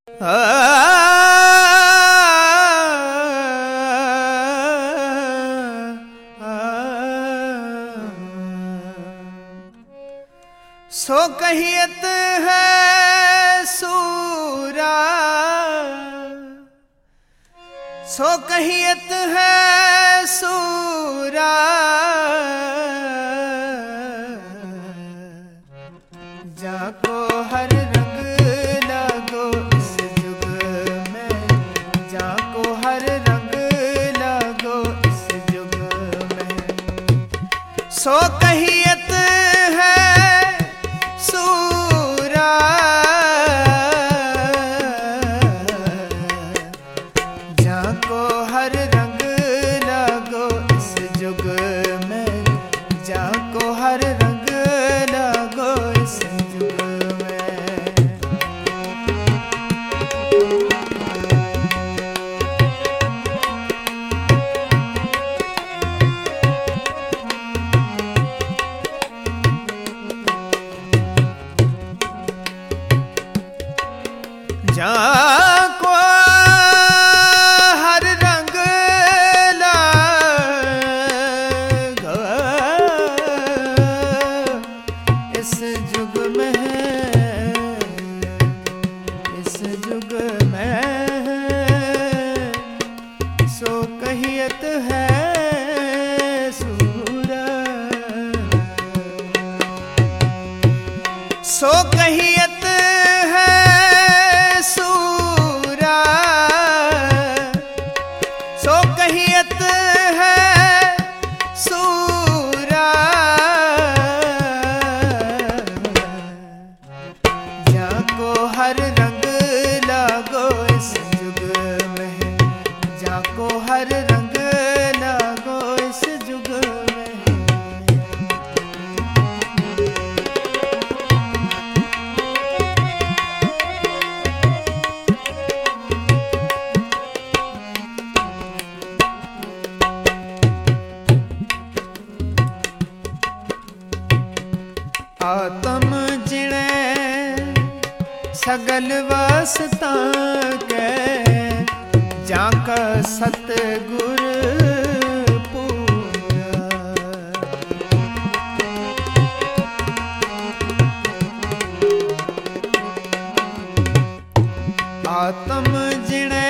सो कहियत है सूरा, सो कहियत है सूरा, जाको हर रंग लगो इस जुग में, जाको हर रंग लगो इस जुग में। सो कहियत है सूरा, जाको हर रंग लगो इस जुग में, जाको हर रंग लगो इस जुग में। जाको हर रंग लगो इस जुग में, इस जुग में। सो कहियत है सूरा, सो कहियत है सूरा, सो कहियत है सूरा, जाको हर रंग लगो इस जुग में, जाको हर रंग लगो इस जुग में। आत्म जिणे सगल वासता के, जाका सतगुर पूरा। आत्म जिणे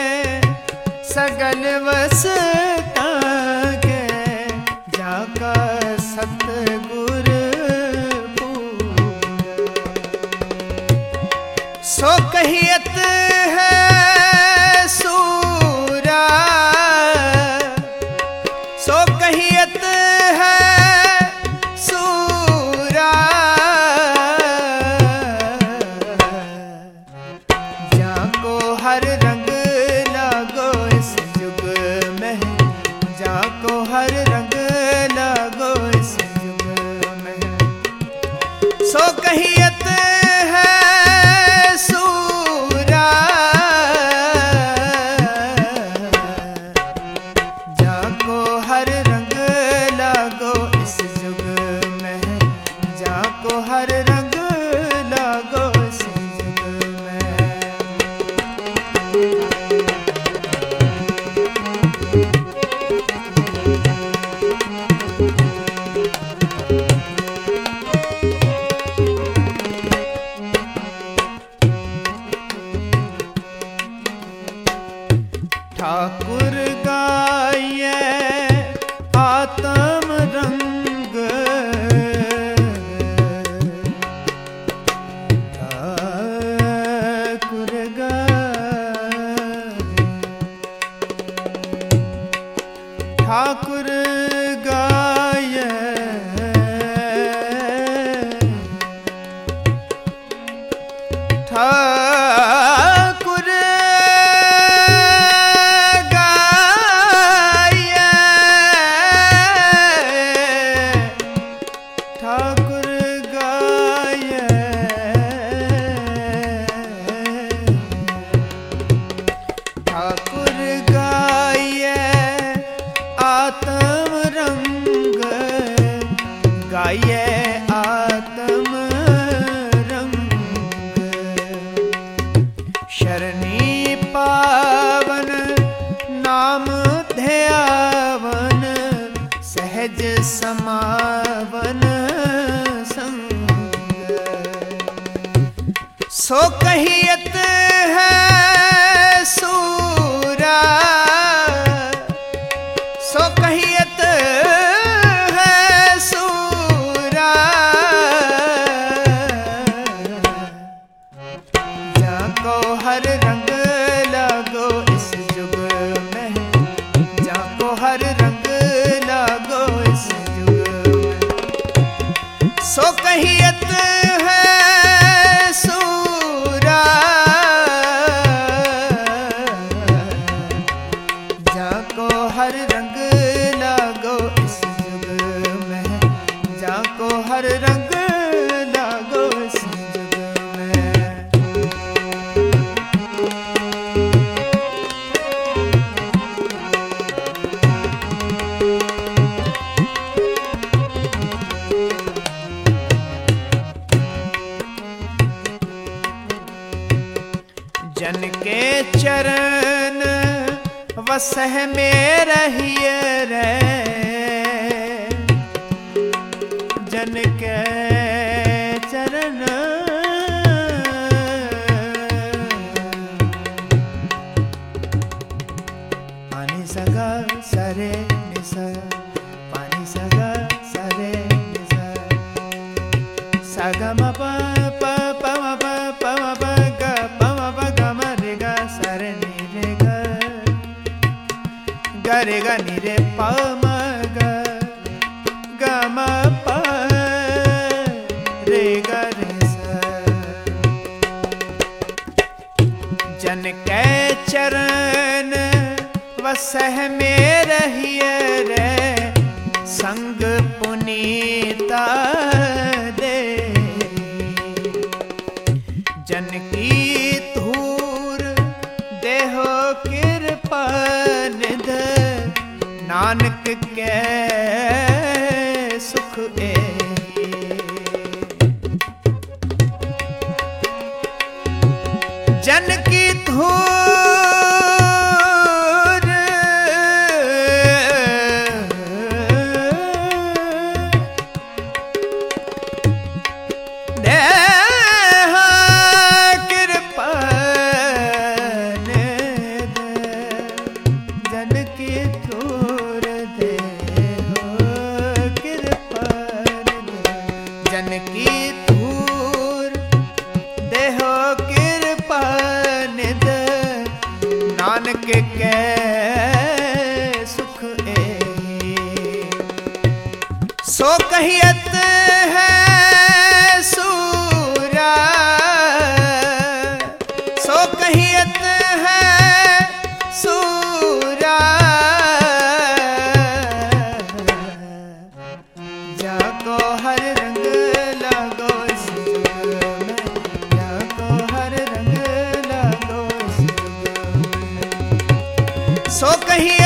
सगल वासता के, जाका सतगुर। सो कहियत है सूरा, सो कहियत है सूरा, जाको हर रंग लगो इस जुग में, जाको हर रंग लगो इस जुग में। सो कहियत है सूरा, जाको हर रंग लगो इस जुग में, जाको हर रंग लगो इस जुग में। ठाकुर गाये आत्म रंग, ठाकुर गाये, ठाकुर गाये, ठाकुर गाये। शरणी पावन नाम ध्यावन सहज समावन संग। सो कहियत है सूरा, सो कहियत है सूरा, जाको हर रंग लागो इस जुग में, जाको हर रंग लागो इस जुग में। सो कहियत है सूरा, जाको हर रंग लागो इस जुग में, जाको हर रंग लागो इस जुग में। जन के चरण वसह में रहिए रे, जन के चरण पानी सगा सरे निसा, पानी सगा सरे निसा, सगा म प प प म प प म प ग प म प ग म रे ग सरे नि रे ग, ग रे ग नि रे प म ग, ग म प रे ग रे सा। जन के चरण वसह में रहिए रे, संग पुनीता दे। जन की धूर देहो कृपा निध, नानक के सुख ए। जन की धूर नानक के सुख ए। सो कहियत है सूरा, सो कहियत है सूरा, जाको हर रंग लागो इस जुग में, जाको हर रंग लागो इस जुग में। सो कहिए